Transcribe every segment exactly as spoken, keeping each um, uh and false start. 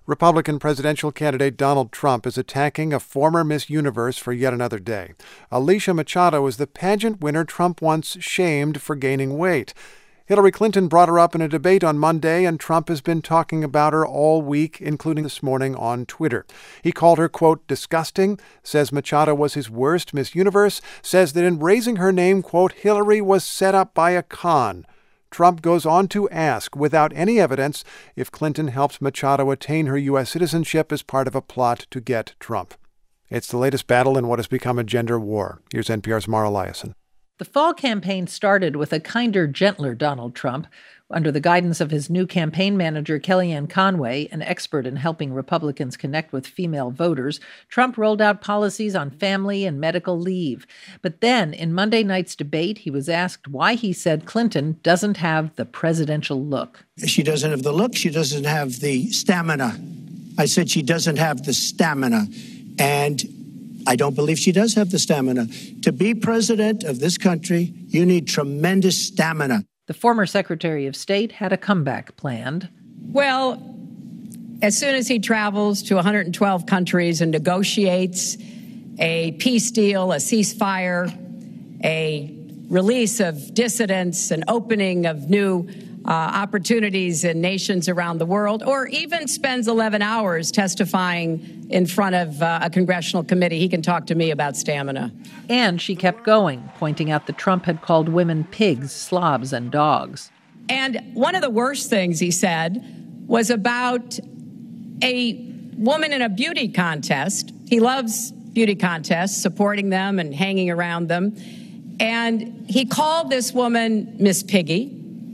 Republican presidential candidate Donald Trump is attacking a former Miss Universe for yet another day. Alicia Machado is the pageant winner Trump once shamed for gaining weight. Hillary Clinton brought her up in a debate on Monday, and Trump has been talking about her all week, including this morning on Twitter. He called her, quote, disgusting, says Machado was his worst Miss Universe, says that in raising her name, quote, Hillary was set up by a con. Trump goes on to ask, without any evidence, if Clinton helped Machado attain her U S citizenship as part of a plot to get Trump. It's the latest battle in what has become a gender war. Here's N P R's Mara Liasson. The fall campaign started with a kinder, gentler Donald Trump. Under the guidance of his new campaign manager, Kellyanne Conway, an expert in helping Republicans connect with female voters, Trump rolled out policies on family and medical leave. But then, in Monday night's debate, he was asked why he said Clinton doesn't have the presidential look. She doesn't have the look. She doesn't have the stamina. I said she doesn't have the stamina. And I don't believe she does have the stamina. To be president of this country, you need tremendous stamina. The former Secretary of State had a comeback planned. Well, as soon as he travels to one hundred twelve countries and negotiates a peace deal, a ceasefire, a release of dissidents, an opening of new uh, opportunities in nations around the world, or even spends eleven hours testifying in front of uh, a congressional committee, he can talk to me about stamina. And she kept going, pointing out that Trump had called women pigs, slobs, and dogs. And one of the worst things he said was about a woman in a beauty contest. He loves beauty contests, supporting them and hanging around them. And he called this woman Miss Piggy.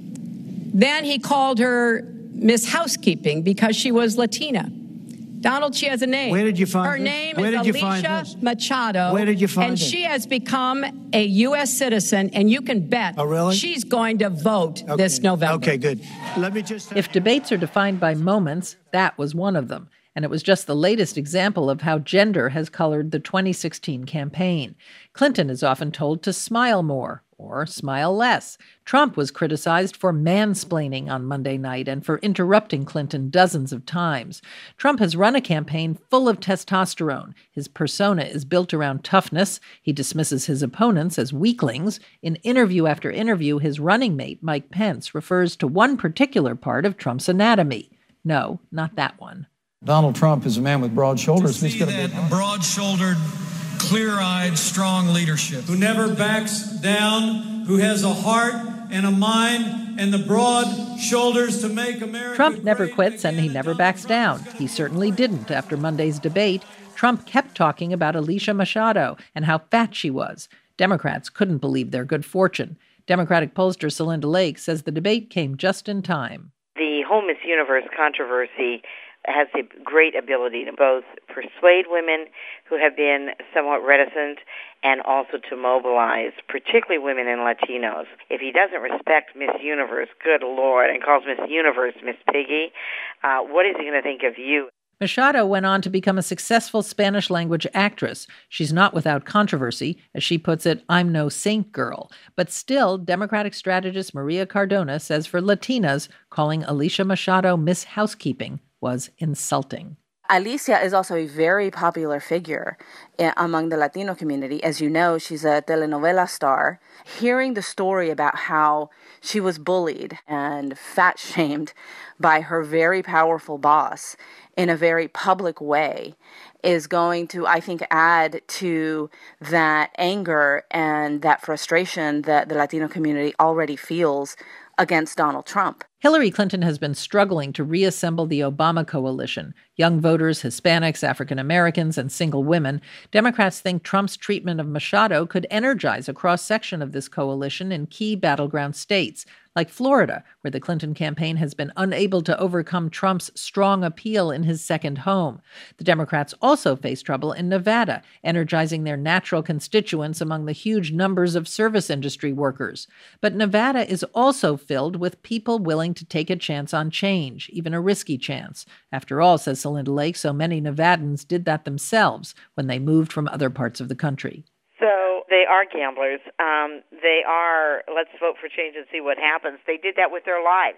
Then he called her Miss Housekeeping because she was Latina. Donald, she has a name. Where did you find her this? name Where is did you find Alicia this? Machado. Where did you find and it? she has become a U S citizen, and you can bet oh, really? she's going to vote okay. this November. Okay, good. Let me just. If debates are defined by moments, that was one of them. And it was just the latest example of how gender has colored the twenty sixteen campaign. Clinton is often told to smile more or smile less. Trump was criticized for mansplaining on Monday night and for interrupting Clinton dozens of times. Trump has run a campaign full of testosterone. His persona is built around toughness. He dismisses his opponents as weaklings. In interview after interview, his running mate, Mike Pence, refers to one particular part of Trump's anatomy. No, not that one. Donald Trump is a man with broad shoulders. To see that broad-shouldered, clear-eyed, strong leadership. Who never backs down, who has a heart and a mind and the broad shoulders to make America Trump never great quits and he again. never backs down. He certainly didn't after Monday's debate. Trump kept talking about Alicia Machado and how fat she was. Democrats couldn't believe their good fortune. Democratic pollster Celinda Lake says the debate came just in time. The whole Miss Universe controversy has a great ability to both persuade women who have been somewhat reticent and also to mobilize, particularly women and Latinos. If he doesn't respect Miss Universe, good Lord, and calls Miss Universe Miss Piggy, uh, what is he going to think of you? Machado went on to become a successful Spanish-language actress. She's not without controversy. As she puts it, I'm no saint girl. But still, Democratic strategist Maria Cardona says for Latinas, calling Alicia Machado Miss Housekeeping was insulting. Alicia is also a very popular figure among the Latino community. As you know, she's a telenovela star. Hearing the story about how she was bullied and fat-shamed by her very powerful boss in a very public way is going to, I think, add to that anger and that frustration that the Latino community already feels against Donald Trump. Hillary Clinton has been struggling to reassemble the Obama coalition. Young voters, Hispanics, African Americans, and single women. Democrats think Trump's treatment of Machado could energize a cross-section of this coalition in key battleground states, like Florida, where the Clinton campaign has been unable to overcome Trump's strong appeal in his second home. The Democrats also face trouble in Nevada, energizing their natural constituents among the huge numbers of service industry workers. But Nevada is also filled with people willing to take a chance on change, even a risky chance. After all, says Celinda Lake, so many Nevadans did that themselves when they moved from other parts of the country. So they are gamblers. Um, they are, let's vote for change and see what happens. They did that with their lives.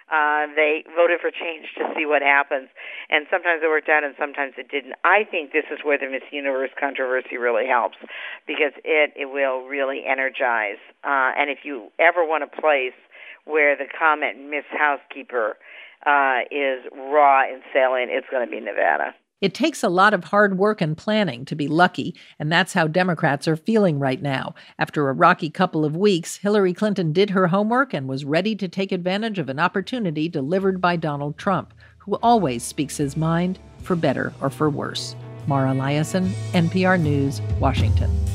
Uh, they voted for change to see what happens. And sometimes it worked out and sometimes it didn't. I think this is where the Miss Universe controversy really helps, because it, it will really energize. Uh, and if you ever want a place where the comment Miss Housekeeper uh, is raw and salient, it's going to be Nevada. It takes a lot of hard work and planning to be lucky, and that's how Democrats are feeling right now. After a rocky couple of weeks, Hillary Clinton did her homework and was ready to take advantage of an opportunity delivered by Donald Trump, who always speaks his mind, for better or for worse. Mara Liasson, N P R News, Washington.